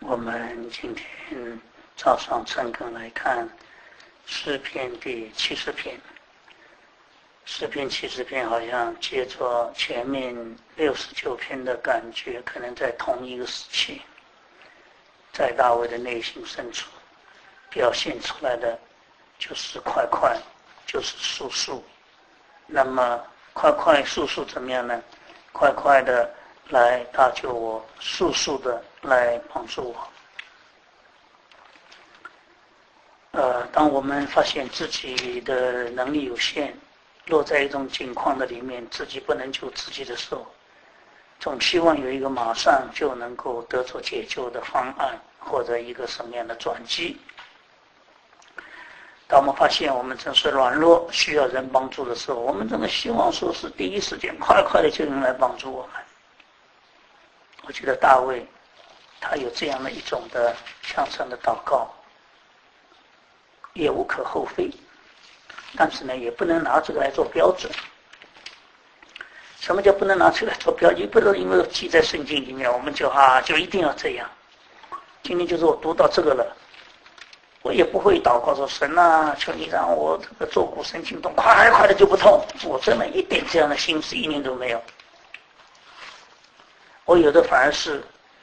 我们今天早上晨更来看诗篇第70篇。诗篇70篇好像接着前面69篇的感觉，可能在同一个时期，在大卫的内心深处表现出来的就是快快，就是速速。那么快快速速怎么样呢？快快的来搭救我，速速的来帮助我。当我们发现自己的能力有限，落在一种境况的里面，自己不能救自己的时候，总希望有一个马上就能够得出解救的方案，或者一个什么样的转机。当我们发现我们真是软弱，需要人帮助的时候，我们真的希望说是第一时间快快的就能来帮助我们。我觉得大卫他有这样的一种的向上的祷告，也无可厚非，但是呢，也不能拿这个来做标准。什么叫不能拿这个来做标准？不能因为记在圣经里面，我们就一定要这样。今天就是我读到这个了，我也不会祷告说神啊，求你让我这个坐骨神经痛，快快的就不痛。我真的一点这样的心思一念都没有。我有的反而是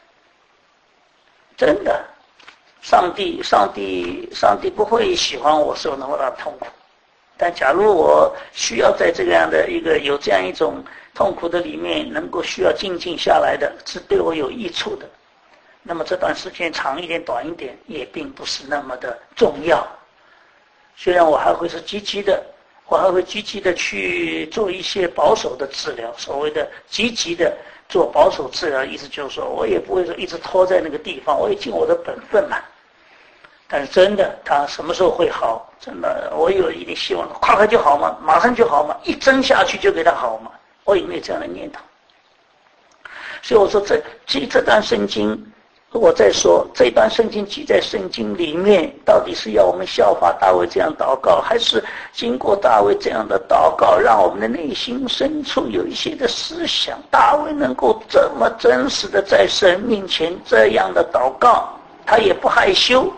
真的，上帝不会喜欢我受那么大的痛苦。但假如我需要在这样的一个有这样一种痛苦的里面，能够需要静下来的，是对我有益处的，那么这段时间长一点短一点也并不是那么的重要。虽然我还会是积极的去做一些保守的治疗，所谓的积极的做保守治疗，意思就是说我也不会说一直拖在那个地方，我也尽我的本分嘛。但是真的他什么时候会好？真的我有一点希望，快快就好吗？马上就好吗？一针下去就给他好吗？我有没有这样的念头？所以我说这段圣经，我在说这段圣经记在圣经里面，到底是要我们效法大卫这样祷告，还是经过大卫这样的祷告，让我们的内心深处有一些的思想？大卫能够这么真实的在神面前这样的祷告，他也不害羞。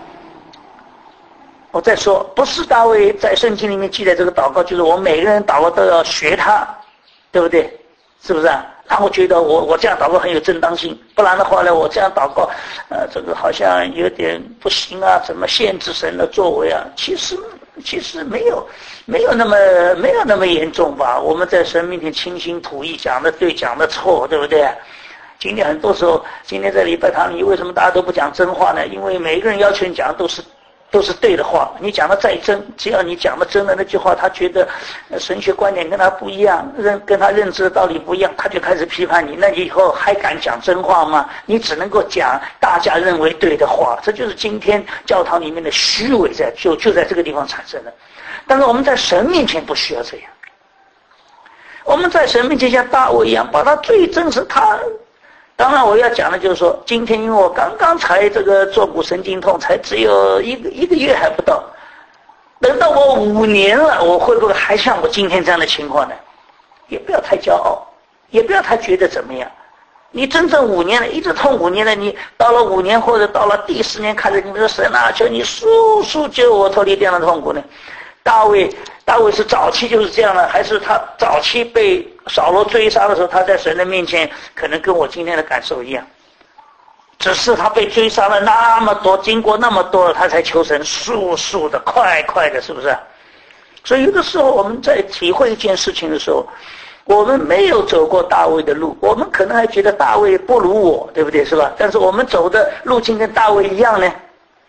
我再说，不是大卫在圣经里面记载这个祷告，就是我们每个人祷告都要学他，对不对？是不是啊？然后觉得我这样祷告很有正当性，不然的话呢，我这样祷告，这个好像有点不行啊，怎么限制神的作为啊？其实没有那么严重吧？我们在神面前倾心吐意，讲的对，讲的错，对不对？今天很多时候，今天在礼拜堂里，为什么大家都不讲真话呢？因为每一个人要求你讲的都是对的话，你讲的再真，只要你讲的真的那句话，他觉得神学观点跟他不一样，跟他认知的道理不一样，他就开始批判你。那你以后还敢讲真话吗？你只能够讲大家认为对的话，这就是今天教堂里面的虚伪就在这个地方产生的。但是我们在神面前不需要这样，我们在神面前像大卫一样，把他最真实他。当然我要讲的就是说，今天因为我刚刚才这个坐骨神经痛，才只有一个月还不到，等到我5年了，我会不会还像我今天这样的情况呢？也不要太骄傲，也不要太觉得怎么样。你真正5年了，一直痛5年了，你到了5年或者到了第10年，看着你说神啊，求你速救我脱离这样的痛苦呢？大卫是早期就是这样的，还是他早期被扫罗追杀的时候，他在神的面前可能跟我今天的感受一样，只是他被追杀了那么多，经过那么多了，他才求神速的快的，是不是？所以有的时候我们在体会一件事情的时候，我们没有走过大卫的路，我们可能还觉得大卫不如我，对不对？是吧？但是我们走的路径跟大卫一样呢。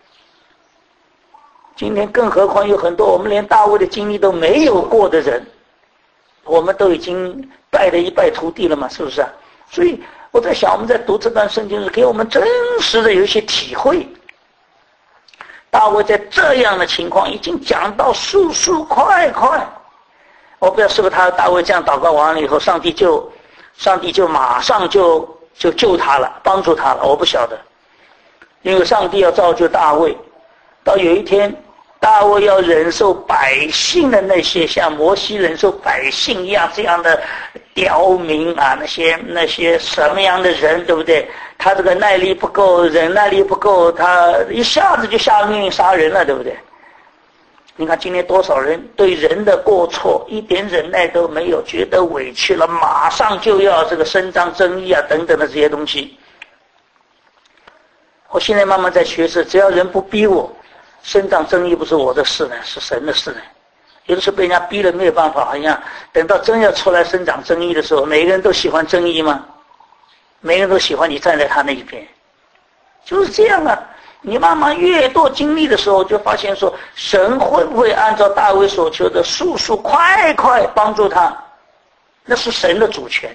今天更何况有很多我们连大卫的经历都没有过的人，我们都已经拜了一败涂地了嘛，是不是啊？所以我在想，我们在读这段圣经时，给我们真实的有一些体会。大卫在这样的情况已经讲到速快，我不知道是不是大卫这样祷告完了以后，上帝就马上就救他了，帮助他了，我不晓得。因为上帝要造就大卫，到有一天大卫要忍受百姓的那些像摩西忍受百姓一样这样的刁民啊，那些什么样的人，对不对？ 他这个耐力不够，忍耐力不够，他一下子就下命令杀人了，对不对？你看今天多少人对人的过错一点忍耐都没有，觉得委屈了，马上就要这个伸张正义啊等等的这些东西。我现在慢慢在学识，只要人不逼我，伸张正义不是我的事呢，是神的事呢。有的时候被人家逼了没有办法，好像等到真要出来伸张正义的时候，每个人都喜欢正义吗？每个人都喜欢你站在他那一边，就是这样啊。你慢慢越多经历的时候，就发现说，神会不会按照大卫所求的速速快快帮助他，那是神的主权。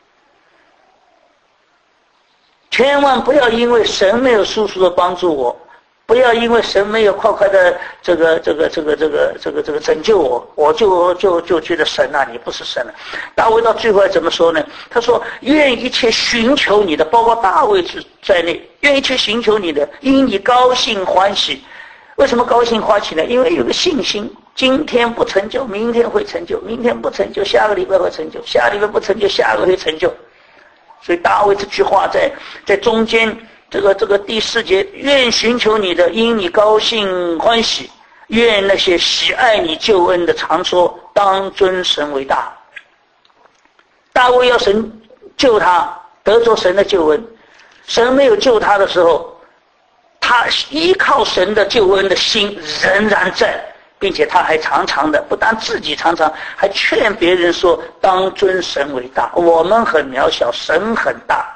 千万不要因为神没有速速的帮助我，不要因为神没有快快的这个拯救我，我就觉得神啊，你不是神了。大卫到最后怎么说呢？他说：“愿一切寻求你的，包括大卫在内，愿一切寻求你的，因你高兴欢喜。”为什么高兴欢喜呢？因为有个信心，今天不成就，明天会成就；明天不成就，下个礼拜会成就；下个礼拜不成就，下个会成就。所以大卫这句话在中间。这个第4节，愿寻求你的，因你高兴欢喜；愿那些喜爱你救恩的常说，当尊神为大。大卫要神救他，得着神的救恩。神没有救他的时候，他依靠神的救恩的心仍然在，并且他还常常的，不但自己常常，还劝别人说，当尊神为大。我们很渺小，神很大。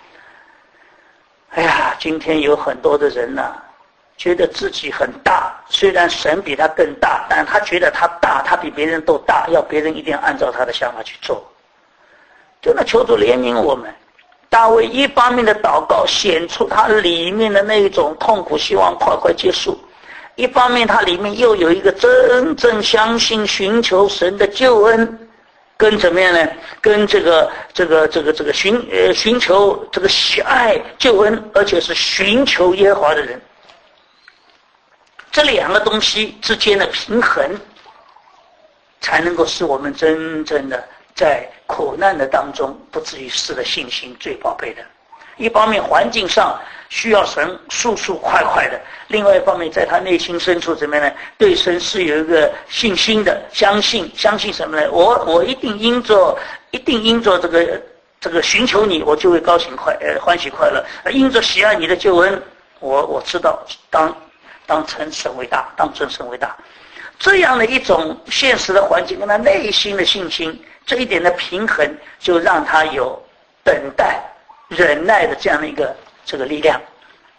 哎呀，今天有很多的人呢，觉得自己很大，虽然神比他更大，但他觉得他大，他比别人都大，要别人一定要按照他的想法去做。真的求主怜悯我们。大卫一方面的祷告显出他里面的那一种痛苦，希望快快结束；一方面他里面又有一个真正相信寻求神的救恩。跟怎么样呢？跟这个寻求这个喜爱救恩，而且是寻求耶和华的人，这两个东西之间的平衡，才能够使我们真正的在苦难的当中不至于失了信心，最宝贝的。一方面环境上需要神速速快快的，另外一方面在他内心深处怎么样呢？对神是有一个信心的，相信什么呢？我一定因着这个寻求你，我就会高兴欢喜快乐。因着喜爱你的救恩，我知道当称神为大，当尊神为大。这样的一种现实的环境跟他内心的信心，这一点的平衡，就让他有等待忍耐的这样的一个这个力量。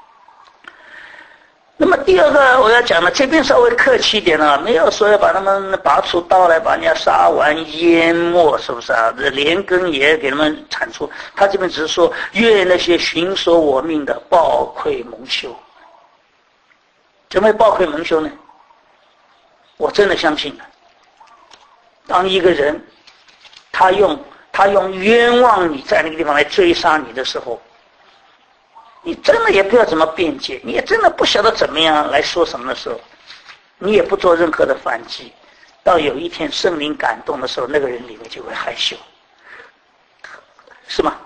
那么第二个我要讲的，这边稍微客气一点了，没有说要把他们拔出刀来把人家杀完淹没，是不是啊？连根也给他们铲除。他这边只是说，愿那些寻索我命的报愧蒙羞。怎么会报愧蒙羞呢？我真的相信，当一个人他用冤枉你在那个地方来追杀你的时候，你真的也不要怎么辩解，你也真的不晓得怎么样来说什么的时候，你也不做任何的反击，到有一天圣灵感动的时候，那个人里面就会害羞，是吗？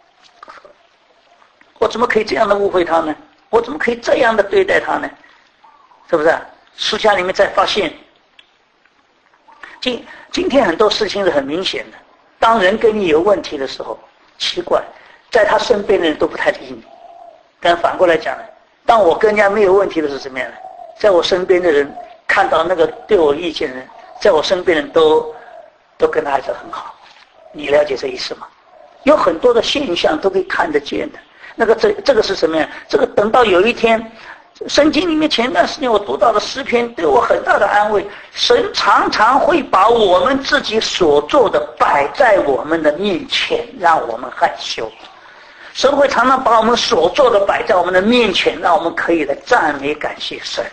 我怎么可以这样的误会他呢？我怎么可以这样的对待他呢？是不是？书家里面再发现，今天很多事情是很明显的，当人跟你有问题的时候，奇怪，在他身边的人都不太理你。但反过来讲呢，当我跟人家没有问题的时候怎么样呢？在我身边的人看到那个对我意见的人，在我身边的人都跟他还是很好。你了解这意思吗？有很多的现象都可以看得见的。那个这个是什么呀？这个等到有一天，圣经里面前段时间我读到的诗篇对我很大的安慰。神常常会把我们自己所做的摆在我们的面前，让我们害羞。神会常常把我们所做的摆在我们的面前，让我们可以来赞美感谢神。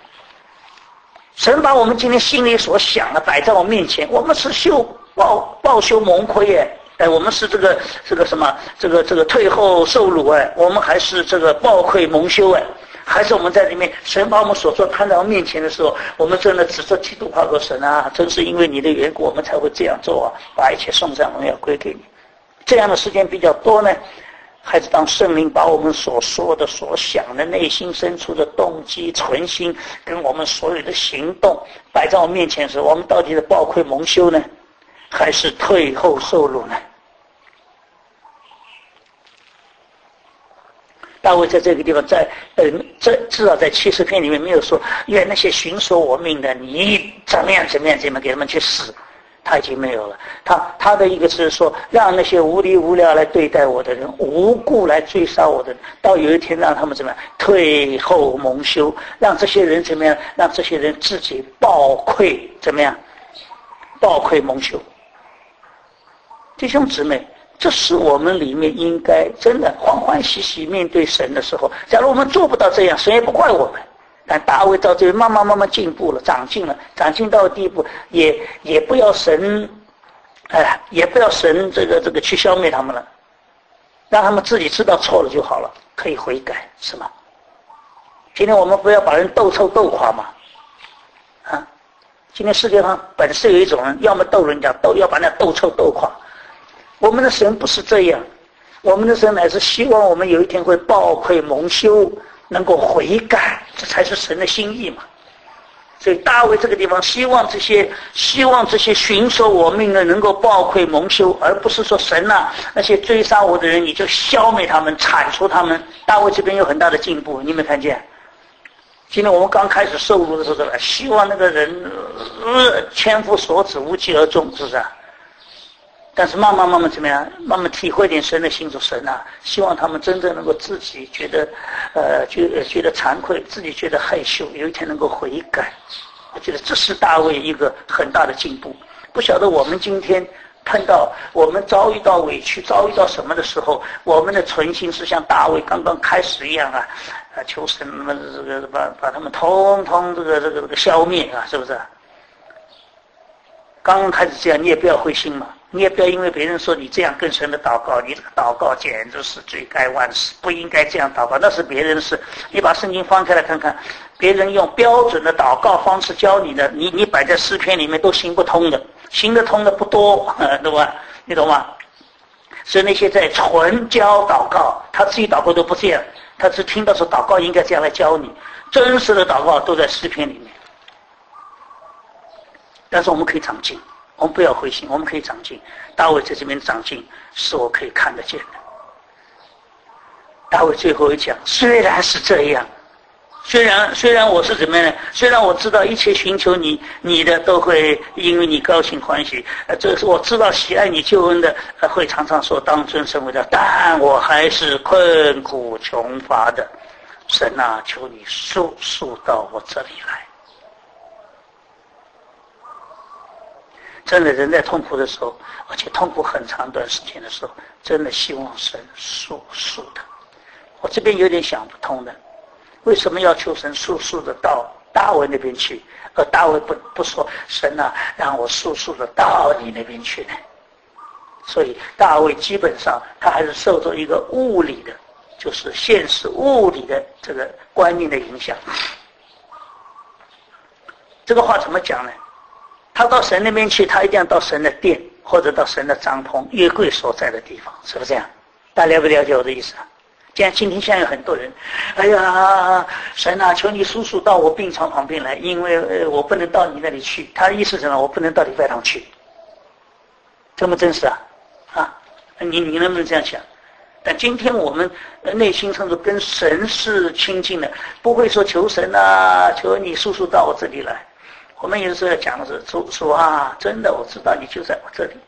神把我们今天心里所想的摆在我面前，我们是报羞蒙亏我们是这个什么这个退后受辱我们还是这个报愧蒙羞还是我们在里面，神把我们所做摊在我们面前的时候，我们真的只说基督夸口神啊，正是因为你的缘故，我们才会这样做把一切颂赞荣耀归给你。这样的时间比较多呢， 还是当圣灵把我们所说的、所想的、内心深处的动机、存心，跟我们所有的行动摆在我们面前的时候，我们到底是抱愧蒙羞呢，还是退后受辱呢？大卫在这个地方，至少在70篇里面没有说，愿那些寻索我命的，你怎么样给他们去死，他已经没有了。他的一个是说，让那些无理无聊来对待我的人，无故来追杀我的人，到有一天让他们怎么样退后蒙羞，让这些人怎么样，让这些人自己抱愧怎么样，抱愧蒙羞。弟兄姊妹，这是我们里面应该真的欢欢喜喜面对神的时候。假如我们做不到这样，神也不怪我们。但大卫到这里慢慢进步了，长进到地步，也不要神，也不要神这个去消灭他们了，让他们自己知道错了就好了，可以悔改，是吗？今天我们不要把人斗臭斗垮嘛，今天世界上本是有一种人，要么斗人家，要把人家斗臭斗垮。我们的神不是这样，我们的神乃是希望我们有一天会抱愧蒙羞，能够悔改，这才是神的心意嘛。所以大卫这个地方希望这些寻索我命的能够抱愧蒙羞，而不是说神啊，那些追杀我的人你就消灭他们，铲除他们。大卫这边有很大的进步，你有没有看见？今天我们刚开始受辱的时候，希望那个人千夫所指，无疾而终，是不是？但是慢慢怎么样？慢慢体会点神的心，说神啊，希望他们真正能够自己觉得，觉得惭愧，自己觉得害羞，有一天能够悔改。我觉得这是大卫一个很大的进步。不晓得我们今天碰到我们遭遇到委屈，遭遇到什么的时候，我们的存心是像大卫刚刚开始一样求神们这个把他们通这个消灭啊，是不是？刚刚开始这样，你也不要灰心嘛。你也不要因为别人说你这样跟神的祷告，你这个祷告简直是罪该万死，不应该这样祷告，那是别人的事。你把圣经翻开来看看，别人用标准的祷告方式教你的，你摆在诗篇里面都行不通的，行得通的不多，对吧？你懂吗？所以那些在纯教祷告，他自己祷告都不这样，他只听到说祷告应该这样来教你，真实的祷告都在诗篇里面。但是我们可以长进，我们不要灰心，我们可以长进。大卫在这边长进是我可以看得见的。大卫最后一讲，虽然是这样，虽然我是怎么样呢？虽然我知道一切寻求你的都会因为你高兴欢喜，这是我知道喜爱你救恩的会常常说当尊圣为的，但我还是困苦穷乏的。神啊，求你速到我这里来。真的，人在痛苦的时候，而且痛苦很长一段时间的时候，真的希望神速的。我这边有点想不通的，为什么要求神速的到大卫那边去，而大卫不说神啊，让我速的到你那边去呢？所以大卫基本上他还是受着一个物理的，就是现实物理的这个观念的影响。这个话怎么讲呢？他到神那边去，他一定要到神的殿，或者到神的帐篷、约柜所在的地方，是不是这样？大家了不了解我的意思啊？今天现在有很多人，哎呀，神啊，求你速到我病床旁边来，因为我不能到你那里去。他的意思是什么？我不能到礼拜堂去，这么真实啊？你能不能这样想？但今天我们内心甚至跟神是亲近的，不会说求神啊，求你速到我这里来。我们有时候讲的是主啊，真的我知道你就在我这里，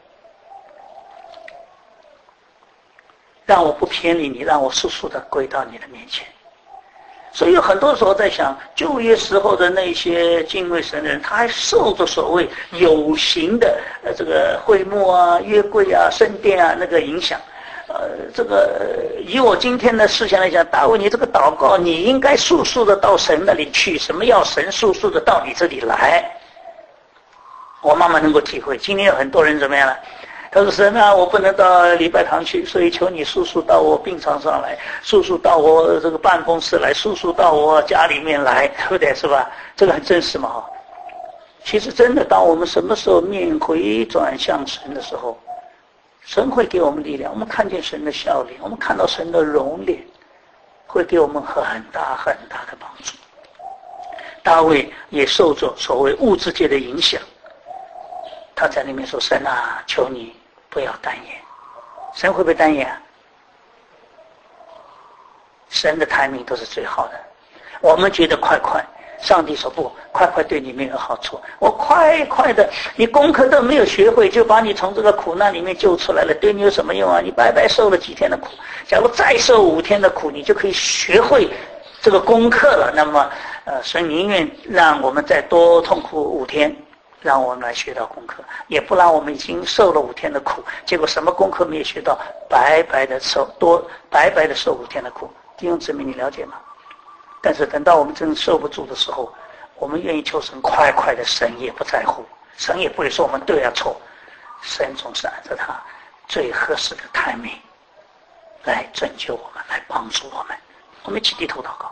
让我不偏离你，让我速的归到你的面前。所以有很多时候在想，旧约时候的那些敬畏神的人，他还受着所谓有形的这个会幕啊、约柜啊、圣殿啊那个影响。这个以我今天的思想来讲，大卫你这个祷告，你应该速的到神那里去，什么要神速的到你这里来？我慢慢能够体会。今天有很多人怎么样了？他说神啊，我不能到礼拜堂去，所以求你速到我病床上来，速到我这个办公室来，速到我家里面来，对不对？是吧？这个很真实嘛。其实真的，当我们什么时候面回转向神的时候， 神会给我们力量，我们看见神的笑脸，我们看到神的容脸，会给我们很大很大的帮助。大卫也受着所谓物质界的影响，他在里面说：神啊，求你不要单言。神会不会单言啊？神的timing都是最好的。我们觉得快快，上帝说不，快快对你没有好处。我快快的，你功课都没有学会，就把你从这个苦难里面救出来了，对你有什么用啊？你白白受了几天的苦，假如再受5天的苦，你就可以学会这个功课了。那么神宁愿让我们再多痛苦5天，让我们来学到功课，也不让我们已经受了5天的苦，结果什么功课没有学到，白白的受5天的苦。弟兄姊妹，你了解吗？但是等到我们真受不住的时候，我们愿意求神快快的，神也不在乎，神也不会说我们对啊错，神总是按照他最合适的timing来拯救我们，来帮助我们。我们一起低头祷告。